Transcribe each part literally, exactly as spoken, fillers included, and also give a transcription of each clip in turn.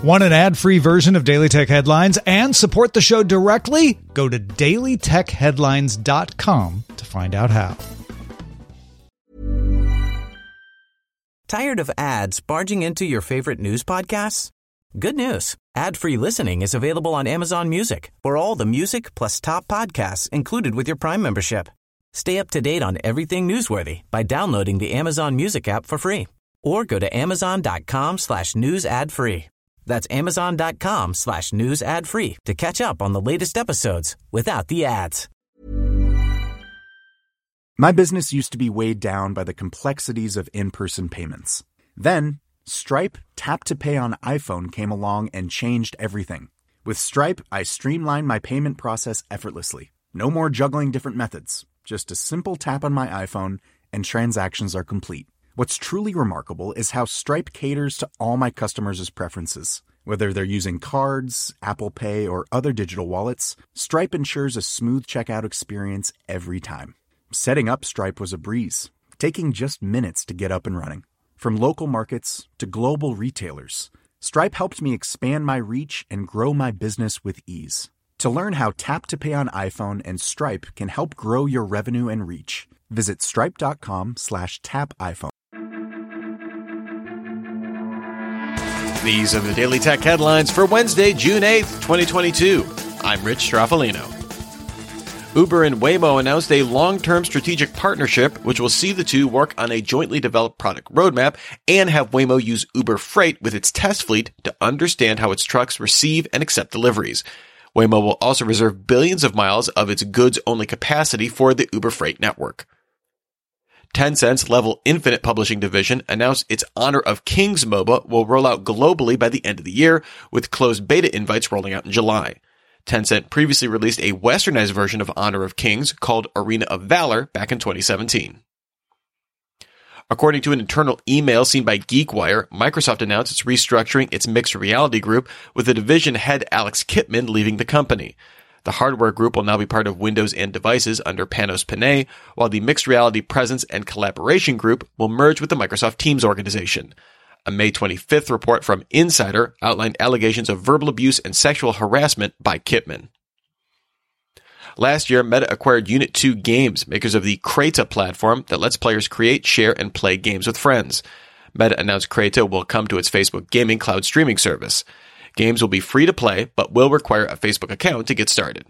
Want an ad-free version of Daily Tech Headlines and support the show directly? Go to daily tech headlines dot com to find out how. Tired of ads barging into your favorite news podcasts? Good news. Ad-free listening is available on Amazon Music for all the music plus top podcasts included with your Prime membership. Stay up to date on everything newsworthy by downloading the Amazon Music app for free or go to amazon.com slash news ad free. That's amazon.com slash news ad free to catch up on the latest episodes without the ads. My business used to be weighed down by the complexities of in-person payments. Then, Stripe Tap to Pay on iPhone came along and changed everything. With Stripe, I streamlined my payment process effortlessly. No more juggling different methods. Just a simple tap on my iPhone and transactions are complete. What's truly remarkable is how Stripe caters to all my customers' preferences. Whether they're using cards, Apple Pay, or other digital wallets, Stripe ensures a smooth checkout experience every time. Setting up Stripe was a breeze, taking just minutes to get up and running. From local markets to global retailers, Stripe helped me expand my reach and grow my business with ease. To learn how Tap to Pay on iPhone and Stripe can help grow your revenue and reach, visit stripe.com slash tap iPhone. These are the Daily Tech Headlines for Wednesday, June eighth, twenty twenty-two. I'm Rich Straffolino. Uber and Waymo announced a long-term strategic partnership which will see the two work on a jointly developed product roadmap and have Waymo use Uber Freight with its test fleet to understand how its trucks receive and accept deliveries. Waymo will also reserve billions of miles of its goods-only capacity for the Uber Freight network. Tencent's Level Infinite publishing division announced its Honor of Kings MOBA will roll out globally by the end of the year, with closed beta invites rolling out in July. Tencent previously released a westernized version of Honor of Kings called Arena of Valor back in twenty seventeen. According to an internal email seen by GeekWire, Microsoft announced it's restructuring its mixed reality group, with the division head Alex Kipman leaving the company. The hardware group will now be part of Windows and Devices under Panos Panay, while the Mixed Reality Presence and Collaboration Group will merge with the Microsoft Teams organization. A May twenty-fifth report from Insider outlined allegations of verbal abuse and sexual harassment by Kipman. Last year, Meta acquired Unit two Games, makers of the Creta platform that lets players create, share, and play games with friends. Meta announced Creta will come to its Facebook gaming cloud streaming service. Games will be free to play, but will require a Facebook account to get started.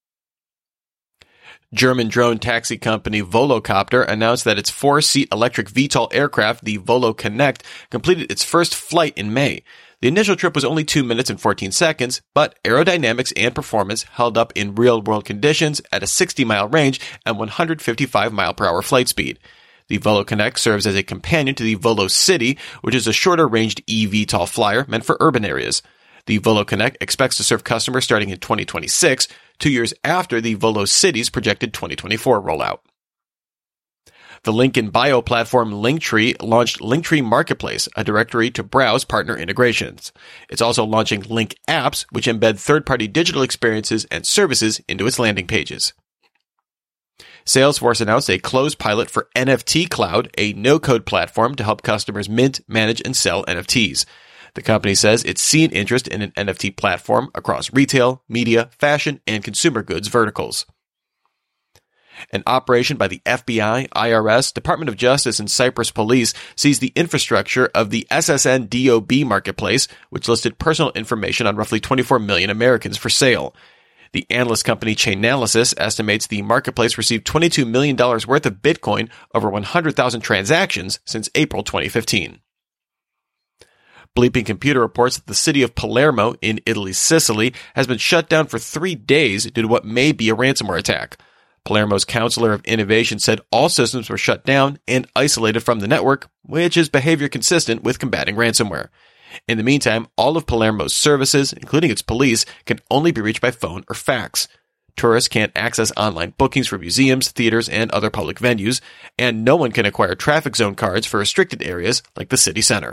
German drone taxi company Volocopter announced that its four-seat electric V TOL aircraft, the Volo Connect, completed its first flight in May. The initial trip was only two minutes and fourteen seconds, but aerodynamics and performance held up in real-world conditions at a sixty-mile range and one hundred fifty-five mile per hour flight speed. The Volo Connect serves as a companion to the Volo City, which is a shorter-ranged E V TOL flyer meant for urban areas. The Volo Connect expects to serve customers starting in twenty twenty-six, two years after the Volo City's projected twenty twenty-four rollout. The Lincoln Bio platform Linktree launched Linktree Marketplace, a directory to browse partner integrations. It's also launching Link Apps, which embed third-party digital experiences and services into its landing pages. Salesforce announced a closed pilot for N F T Cloud, a no-code platform to help customers mint, manage, and sell N F Ts. The company says it's seen interest in an N F T platform across retail, media, fashion, and consumer goods verticals. An operation by the F B I, I R S, Department of Justice, and Cyprus Police seized the infrastructure of the S S N D O B marketplace, which listed personal information on roughly twenty-four million Americans for sale. The analyst company Chainalysis estimates the marketplace received twenty-two million dollars worth of Bitcoin over one hundred thousand transactions since April twenty fifteen. Bleeping Computer reports that the city of Palermo in Italy's Sicily has been shut down for three days due to what may be a ransomware attack. Palermo's Counselor of Innovation said all systems were shut down and isolated from the network, which is behavior consistent with combating ransomware. In the meantime, all of Palermo's services, including its police, can only be reached by phone or fax. Tourists can't access online bookings for museums, theaters, and other public venues, and no one can acquire traffic zone cards for restricted areas like the city center.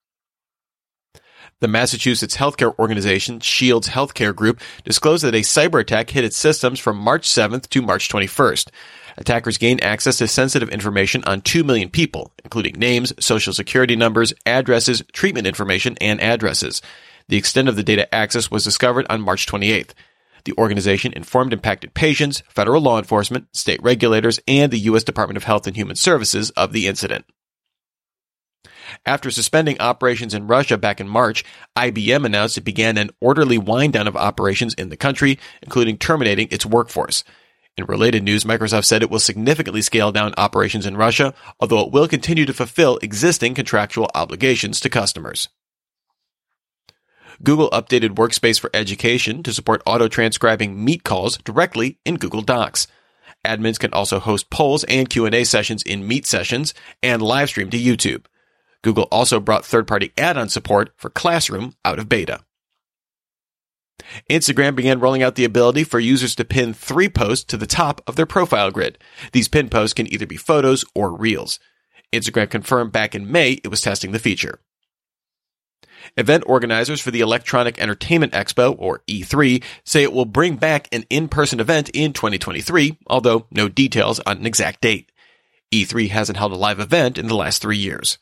The Massachusetts healthcare organization Shields Healthcare Group disclosed that a cyber attack hit its systems from March seventh to March twenty-first. Attackers gained access to sensitive information on two million people, including names, social security numbers, addresses, treatment information, and addresses. The extent of the data access was discovered on March twenty-eighth. The organization informed impacted patients, federal law enforcement, state regulators, and the U S Department of Health and Human Services of the incident. After suspending operations in Russia back in March, I B M announced it began an orderly wind-down of operations in the country, including terminating its workforce. In related news, Microsoft said it will significantly scale down operations in Russia, although it will continue to fulfill existing contractual obligations to customers. Google updated Workspace for Education to support auto-transcribing Meet calls directly in Google Docs. Admins can also host polls and Q and A sessions in Meet sessions and live stream to YouTube. Google also brought third-party add-on support for Classroom out of beta. Instagram began rolling out the ability for users to pin three posts to the top of their profile grid. These pin posts can either be photos or reels. Instagram confirmed back in May it was testing the feature. Event organizers for the Electronic Entertainment Expo, or E three, say it will bring back an in-person event in twenty twenty-three, although no details on an exact date. E three hasn't held a live event in the last three years.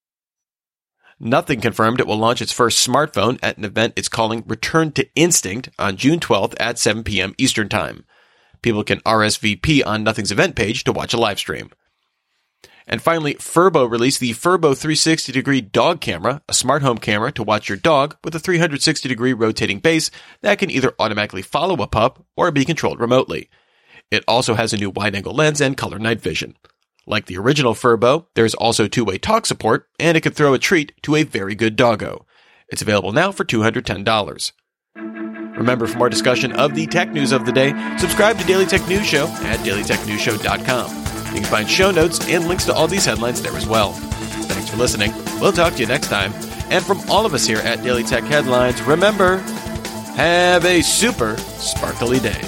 Nothing confirmed it will launch its first smartphone at an event it's calling Return to Instinct on June twelfth at seven p.m. Eastern Time. People can R S V P on Nothing's event page to watch a live stream. And finally, Furbo released the Furbo three sixty degree Dog Camera, a smart home camera to watch your dog with a three hundred sixty degree rotating base that can either automatically follow a pup or be controlled remotely. It also has a new wide-angle lens and color night vision. Like the original Furbo, there's also two-way talk support, and it can throw a treat to a very good doggo. It's available now for two hundred ten dollars. Remember, for more discussion of the tech news of the day, subscribe to Daily Tech News Show at daily tech news show dot com. You can find show notes and links to all these headlines there as well. Thanks for listening. We'll talk to you next time. And from all of us here at Daily Tech Headlines, remember, have a super sparkly day.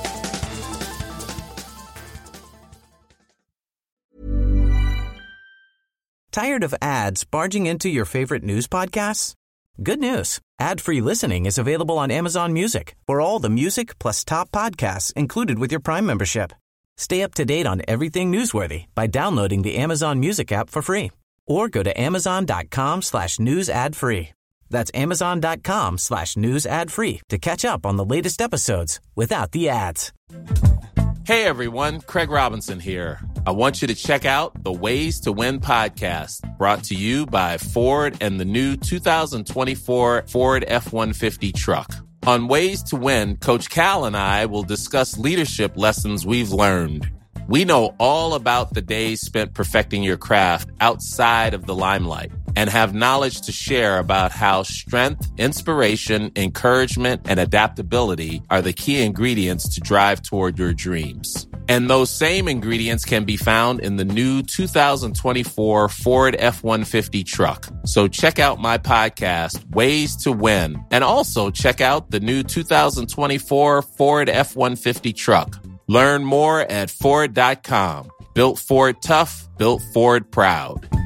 Tired of ads barging into your favorite news podcasts? Good news. Ad-free listening is available on Amazon Music for all the music plus top podcasts included with your Prime membership. Stay up to date on everything newsworthy by downloading the Amazon Music app for free or go to amazon.com slash news ad free. That's amazon.com slash news ad free to catch up on the latest episodes without the ads. Hey everyone, Craig Robinson here. I want you to check out the Ways to Win podcast, brought to you by Ford and the new two thousand twenty-four Ford F one fifty truck. On Ways to Win, Coach Cal and I will discuss leadership lessons we've learned. We know all about the days spent perfecting your craft outside of the limelight and have knowledge to share about how strength, inspiration, encouragement, and adaptability are the key ingredients to drive toward your dreams. And those same ingredients can be found in the new two thousand twenty-four Ford F one fifty truck. So check out my podcast, Ways to Win, and also check out the new two thousand twenty-four Ford F one fifty truck. Learn more at Ford dot com. Built Ford tough, built Ford proud.